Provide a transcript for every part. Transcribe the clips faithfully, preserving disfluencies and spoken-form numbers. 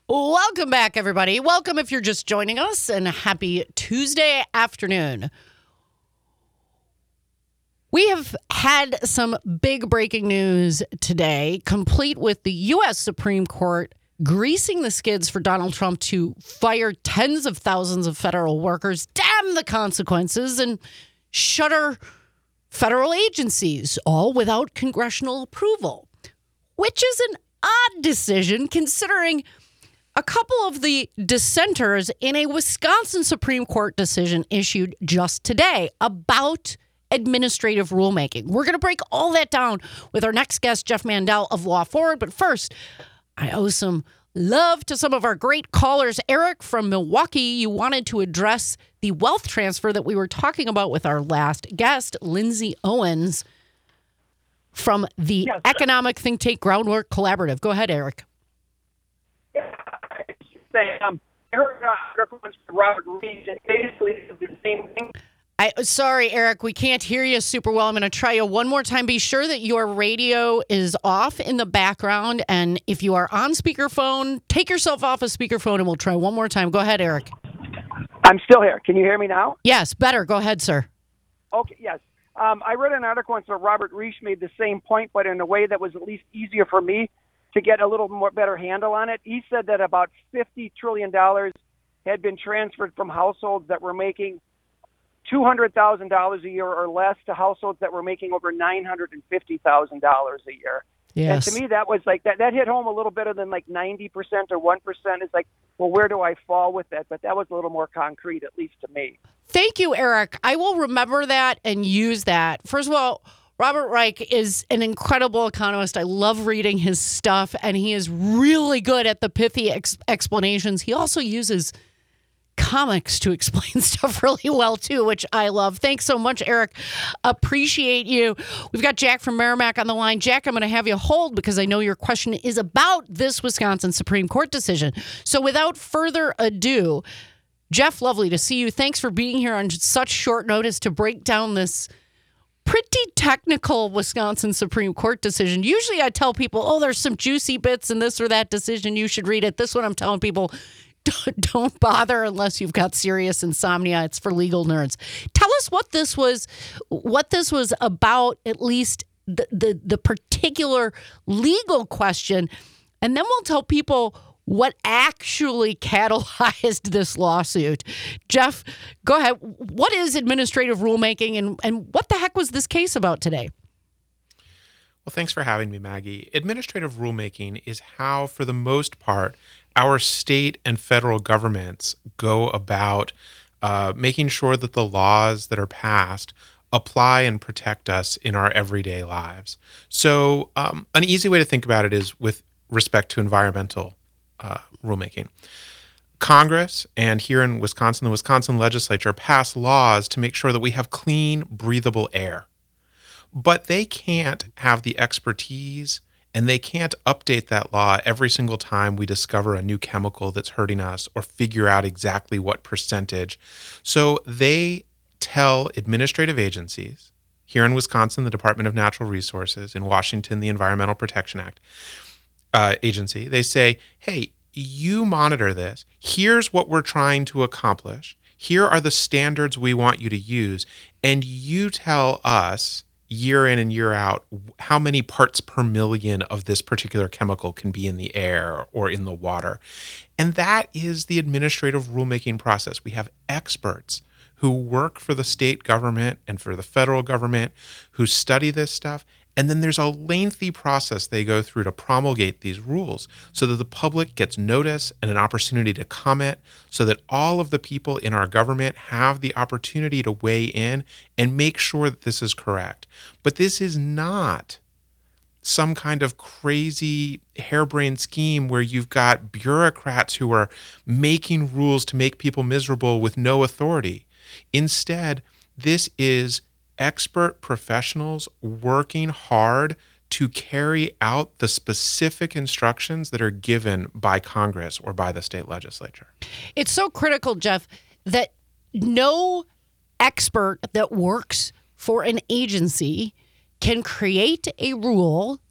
Welcome back, everybody. Welcome if you're just joining us, and happy Tuesday afternoon. We have had some big breaking news today, complete with the U S Supreme Court greasing the skids for Donald Trump to fire tens of thousands of federal workers, damn the consequences, and shutter federal agencies, all without congressional approval, which is an odd decision considering a couple of the dissenters in a Wisconsin Supreme Court decision issued just today about administrative rulemaking. We're going to break all that down with our next guest, Jeff Mandel of Law Forward. But first, I owe some love to some of our great callers. Eric from Milwaukee, you wanted to address the wealth transfer that we were talking about with our last guest, Lindsay Owens from the yes. economic think tank Groundwork Collaborative. Go ahead, Eric. Say, um, Eric uh, Robert Reed, and basically it's the same thing. I sorry, Eric, we can't hear you super well. I'm going to try you one more time. Be sure that your radio is off in the background, and if you are on speakerphone, take yourself off of speakerphone, and we'll try one more time. Go ahead, Eric. I'm still here. Can you hear me now? Yes, better. Go ahead, sir. Okay. Yes. Um, I read an article once where Robert Reich made the same point, but in a way that was at least easier for me to get a little more better handle on it. He said that about fifty trillion dollars had been transferred from households that were making two hundred thousand dollars a year or less to households that were making over nine hundred fifty thousand dollars a year. Yes. And to me, that was like, that, that hit home a little better than like ninety percent or one percent. It's like, well, where do I fall with that? But that was a little more concrete, at least to me. Thank you, Eric. I will remember that and use that. First of all, Robert Reich is an incredible economist. I love reading his stuff, and he is really good at the pithy ex- explanations. He also uses comics to explain stuff really well, too, which I love. Thanks so much, Eric. Appreciate you. We've got Jack from Merrimack on the line. Jack, I'm going to have you hold because I know your question is about this Wisconsin Supreme Court decision. So without further ado, Jeff, lovely to see you. Thanks for being here on such short notice to break down this pretty technical Wisconsin Supreme Court decision. Usually I tell people, oh, there's some juicy bits in this or that decision. You should read it. This one I'm telling people, don't, don't bother unless you've got serious insomnia. It's for legal nerds. Tell us what this was, what this was about, at least the, the, the particular legal question. And then we'll tell people what actually catalyzed this lawsuit. Jeff, go ahead. What is administrative rulemaking, and, and what the heck was this case about today? Well, thanks for having me, Maggie. Administrative rulemaking is how, for the most part, our state and federal governments go about uh, making sure that the laws that are passed apply and protect us in our everyday lives. So um, an easy way to think about it is with respect to environmental Uh, rulemaking. Congress, and here in Wisconsin, the Wisconsin legislature, pass laws to make sure that we have clean, breathable air. But they can't have the expertise, and they can't update that law every single time we discover a new chemical that's hurting us or figure out exactly what percentage. So they tell administrative agencies, here in Wisconsin, the Department of Natural Resources, in Washington, the Environmental Protection Act, Uh, agency, they say, hey, you monitor this. Here's what we're trying to accomplish. Here are the standards we want you to use. And you tell us year in and year out how many parts per million of this particular chemical can be in the air or in the water. And that is the administrative rulemaking process. We have experts who work for the state government and for the federal government who study this stuff. And then there's a lengthy process they go through to promulgate these rules so that the public gets notice and an opportunity to comment, so that all of the people in our government have the opportunity to weigh in and make sure that this is correct. But this is not some kind of crazy harebrained scheme where you've got bureaucrats who are making rules to make people miserable with no authority. Instead, this is expert professionals working hard to carry out the specific instructions that are given by Congress or by the state legislature. It's so critical, Jeff, that no expert that works for an agency can create a rule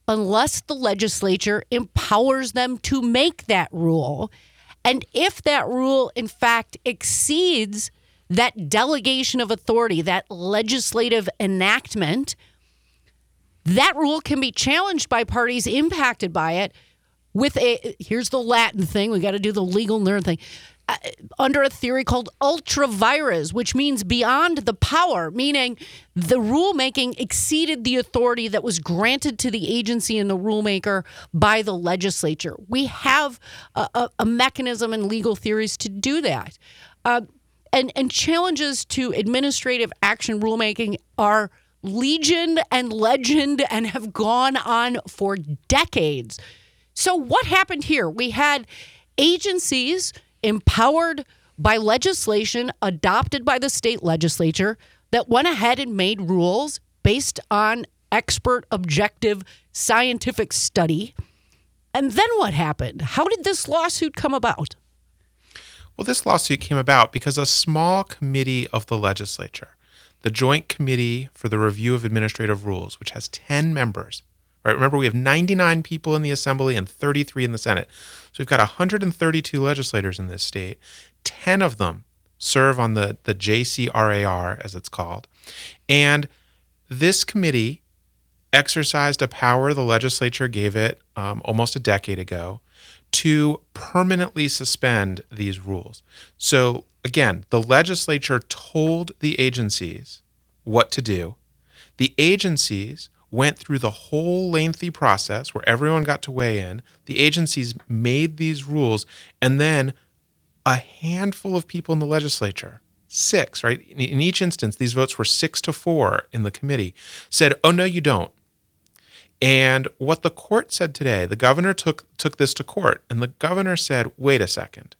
unless the legislature empowers them to make that rule. And if that rule, in fact, exceeds that delegation of authority, that legislative enactment, that rule can be challenged by parties impacted by it with a, here's the Latin thing, we got to do the legal nerd thing, uh, under a theory called ultra vires, which means beyond the power, meaning the rulemaking exceeded the authority that was granted to the agency and the rulemaker by the legislature. We have a, a, a mechanism in legal theories to do that. Uh, and, and challenges to administrative action rulemaking are legion and legend and have gone on for decades. So what happened here? We had agencies empowered by legislation adopted by the state legislature that went ahead and made rules based on expert, objective, scientific study. And then what happened? How did this lawsuit come about? Well, this lawsuit came about because a small committee of the legislature, the Joint Committee for the Review of Administrative Rules, which has ten members, right? Remember, we have ninety-nine people in the Assembly and thirty-three in the Senate. So we've got one hundred thirty-two legislators in this state. ten of them serve on the, the J C R A R, as it's called. And this committee exercised a power the legislature gave it um, almost a decade ago to permanently suspend these rules. So again, the legislature told the agencies what to do. The agencies went through the whole lengthy process where everyone got to weigh in. The agencies made these rules, and then a handful of people in the legislature, six, right? In each instance, these votes were six to four in the committee, said, oh, no, you don't. And what the court said today, the governor took took this to court, and the governor said, wait a second.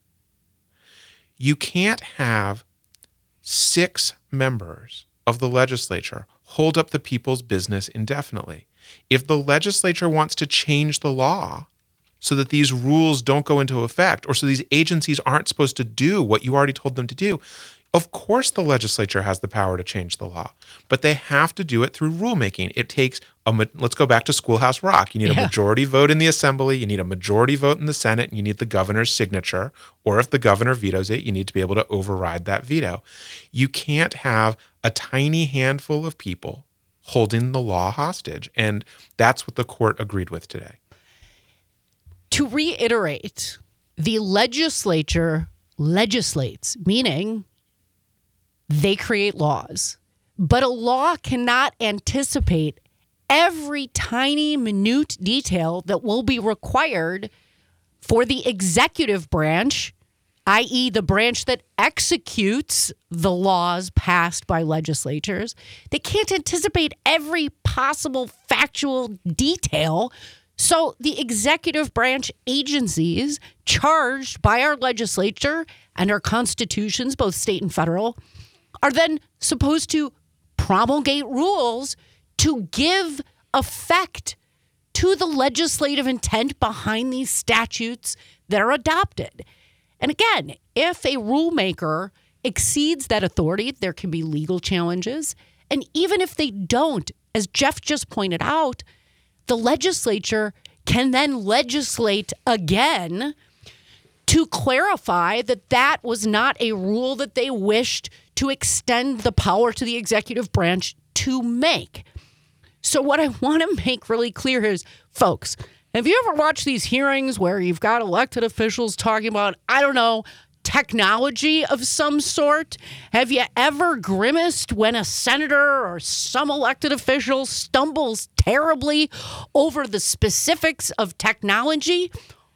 You can't have six members of the legislature hold up the people's business indefinitely. If the legislature wants to change the law so that these rules don't go into effect, or so these agencies aren't supposed to do what you already told them to do, of course the legislature has the power to change the law, but they have to do it through rulemaking. It takes a, let's go back to Schoolhouse Rock. You need yeah. a majority vote in the Assembly, you need a majority vote in the Senate, and you need the governor's signature, or if the governor vetoes it, you need to be able to override that veto. You can't have a tiny handful of people holding the law hostage, and that's what the court agreed with today. To reiterate, the legislature legislates, meaning they create laws, but a law cannot anticipate every tiny, minute detail that will be required for the executive branch, that is the branch that executes the laws passed by legislatures. They can't anticipate every possible factual detail. So the executive branch agencies charged by our legislature and our constitutions, both state and federal, are then supposed to promulgate rules to give effect to the legislative intent behind these statutes that are adopted. And again, if a rulemaker exceeds that authority, there can be legal challenges. And even if they don't, as Jeff just pointed out, the legislature can then legislate again to clarify that that was not a rule that they wished to extend the power to the executive branch to make. So what I want to make really clear is, folks, have you ever watched these hearings where you've got elected officials talking about, I don't know, technology of some sort? Have you ever grimaced when a senator or some elected official stumbles terribly over the specifics of technology?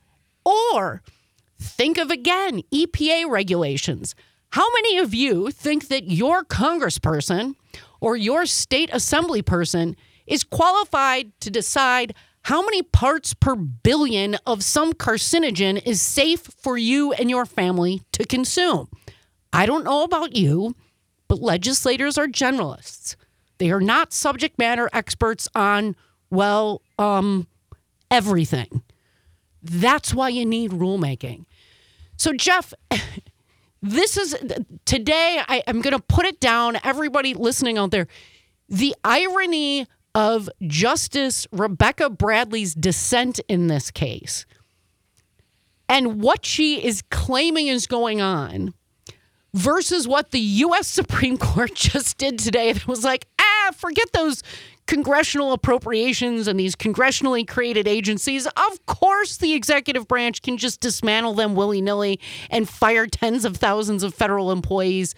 Or think of, again, E P A regulations. How many of you think that your congressperson or your state assembly person is qualified to decide how many parts per billion of some carcinogen is safe for you and your family to consume? I don't know about you, but legislators are generalists. They are not subject matter experts on, well, um, everything. That's why you need rulemaking. So, Jeff, this is, today, I, I'm going to put it down, everybody listening out there, the irony of Justice Rebecca Bradley's dissent in this case and what she is claiming is going on versus what the U S Supreme Court just did today. It was like, ah, forget those congressional appropriations and these congressionally created agencies. Of course, the executive branch can just dismantle them willy-nilly and fire tens of thousands of federal employees.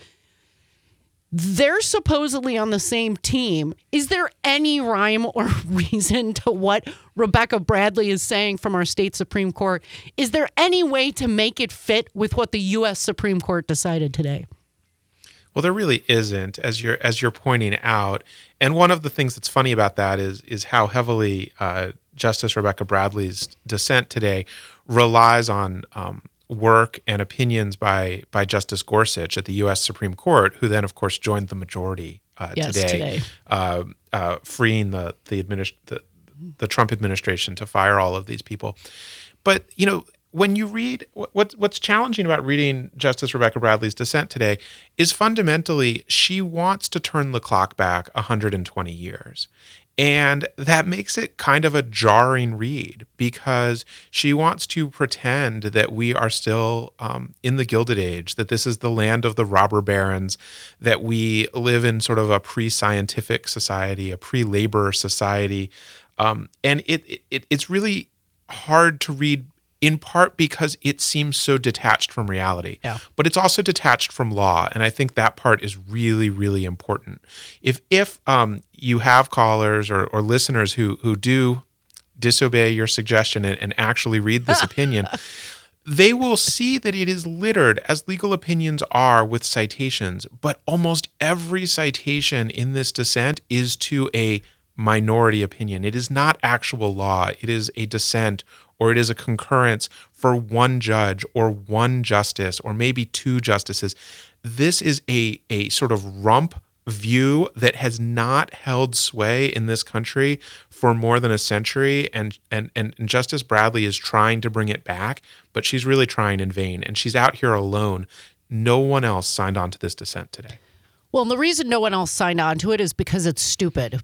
They're supposedly on the same team. Is there any rhyme or reason to what Rebecca Bradley is saying from our state Supreme Court? Is there any way to make it fit with what the U S Supreme Court decided today? Well, there really isn't, as you're as you're pointing out. And one of the things that's funny about that is is how heavily uh, Justice Rebecca Bradley's dissent today relies on um, work and opinions by by Justice Gorsuch at the U S Supreme Court, who then, of course, joined the majority uh, yes, today, today. Uh, uh, freeing the the, administ- the the Trump administration to fire all of these people. But you know, when you read what what's challenging about reading Justice Rebecca Bradley's dissent today is fundamentally she wants to turn the clock back one hundred twenty years. And that makes it kind of a jarring read because she wants to pretend that we are still um, in the Gilded Age, that this is the land of the robber barons, that we live in sort of a pre-scientific society, a pre-labor society. Um, and it, it it's really hard to read in part because it seems so detached from reality. Yeah. But it's also detached from law, and I think that part is really, really important. If if um, you have callers or, or listeners who who do disobey your suggestion and, and actually read this opinion, they will see that it is littered, as legal opinions are, with citations, but almost every citation in this dissent is to a minority opinion. It is not actual law. It is a dissent, or it is a concurrence for one judge or one justice or maybe two justices. This is a, a sort of rump view that has not held sway in this country for more than a century, and, and, and Justice Bradley is trying to bring it back, but she's really trying in vain, and she's out here alone. No one else signed on to this dissent today. Well, and the reason no one else signed on to it is because it's stupid.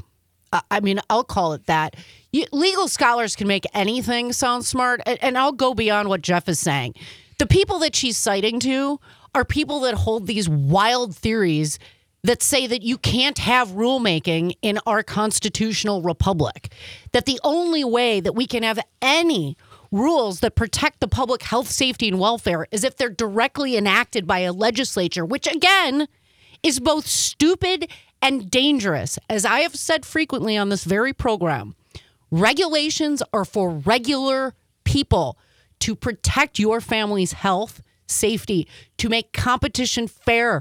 I mean, I'll call it that. You, legal scholars can make anything sound smart, and, and I'll go beyond what Jeff is saying. The people that she's citing to are people that hold these wild theories that say that you can't have rulemaking in our constitutional republic, that the only way that we can have any rules that protect the public health, safety, and welfare is if they're directly enacted by a legislature, which, again, is both stupid and dangerous. As I have said frequently on this very program, regulations are for regular people to protect your family's health, safety, to make competition fairer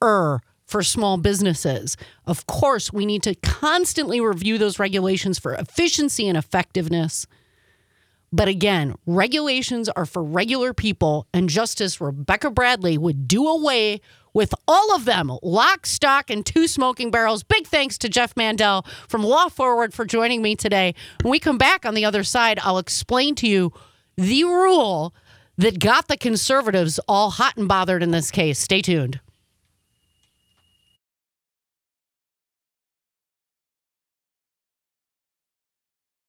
for small businesses. Of course, we need to constantly review those regulations for efficiency and effectiveness. But again, regulations are for regular people, and Justice Rebecca Bradley would do away with all of them, lock, stock, and two smoking barrels. Big thanks to Jeff Mandel from Law Forward for joining me today. When we come back on the other side, I'll explain to you the rule that got the conservatives all hot and bothered in this case. Stay tuned.